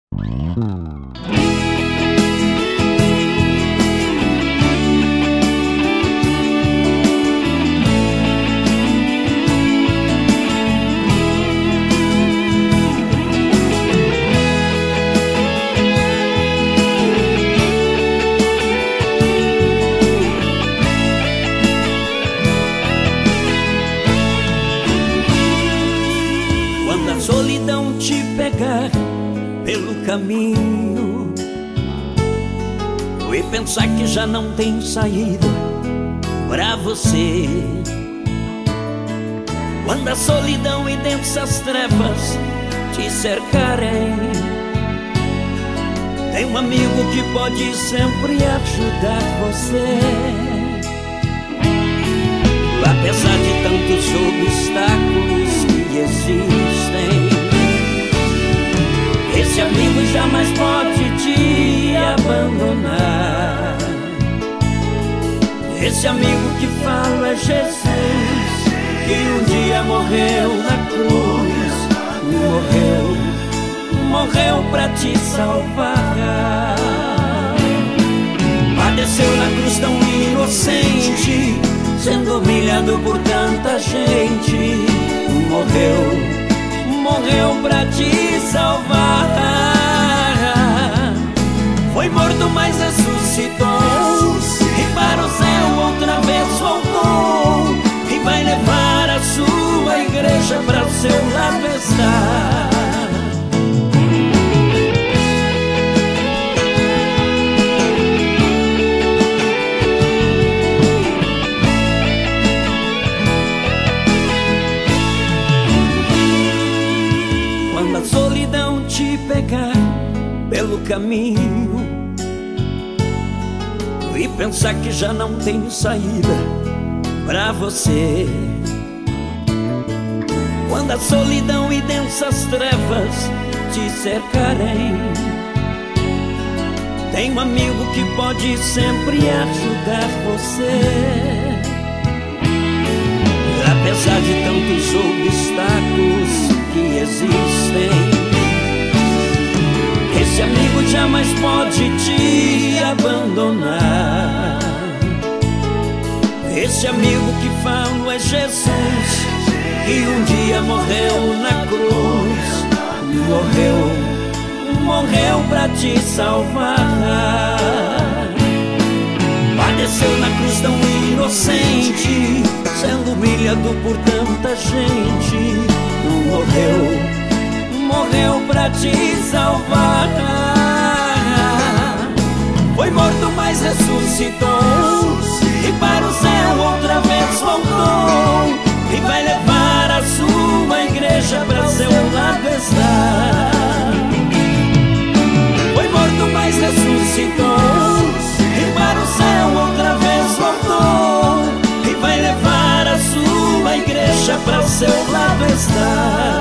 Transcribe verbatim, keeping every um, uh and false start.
Quando a solidão te pegar pelo caminho e pensar que já não tem saída pra você, quando a solidão e densas trevas te cercarem, tem um amigo que pode sempre ajudar você. Apesar de tantos obstáculos que existem, esse amigo jamais pode te abandonar. Esse amigo que falo é Jesus, que um dia morreu na cruz, morreu, morreu pra te salvar. Padeceu na cruz tão inocente, sendo humilhado por tanta gente. Morreu, morreu pra te salvar. Foi morto, mas ressuscitou, e para o céu outra vez voltou, e vai levar a sua igreja pra seu lado estar. Quando a solidão te pegar pelo caminho e pensar que já não tem saída pra você, quando a solidão e densas trevas te cercarem, tem um amigo que pode sempre ajudar você. Apesar de tantos obstáculos que existem, esse amigo jamais pode te abandonar. Esse amigo que falo é Jesus, que um dia morreu na cruz, morreu, morreu pra te salvar. Padeceu na cruz tão inocente, sendo humilhado por tanta gente. Morreu, morreu pra te salvar. Foi morto, mas ressuscitou, e para o céu outra vez voltou, e vai levar a sua igreja pra seu lado estar. Foi morto, mas ressuscitou, e para o céu outra vez voltou, e vai levar a sua igreja pra seu lado estar.